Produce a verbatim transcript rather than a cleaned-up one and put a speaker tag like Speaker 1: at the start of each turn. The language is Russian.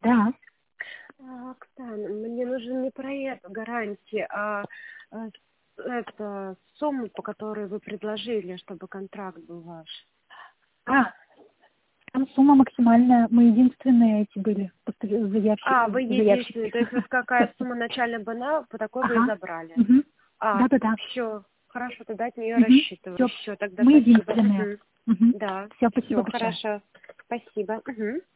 Speaker 1: Да.
Speaker 2: А, Оксана, мне нужен не проект гарантии, а, а, это сумма, по которой вы предложили, чтобы контракт был ваш.
Speaker 1: А, там сумма максимальная. Мы единственные эти были постави- заявщики.
Speaker 2: А, вы
Speaker 1: заявщики.
Speaker 2: единственный, то есть вот какая сумма начальная была, по такой вы и
Speaker 1: Ага.
Speaker 2: забрали.
Speaker 1: Мгм.
Speaker 2: А,
Speaker 1: Да-да-да.
Speaker 2: все, хорошо, тогда от нее
Speaker 1: Мгм.
Speaker 2: рассчитываю.
Speaker 1: Все.
Speaker 2: Все, тогда
Speaker 1: Мы
Speaker 2: спасибо.
Speaker 1: единственные.
Speaker 2: Мгм.
Speaker 1: Мгм.
Speaker 2: Да,
Speaker 1: Все, спасибо
Speaker 2: все,
Speaker 1: большое.
Speaker 2: хорошо. Спасибо. Мгм.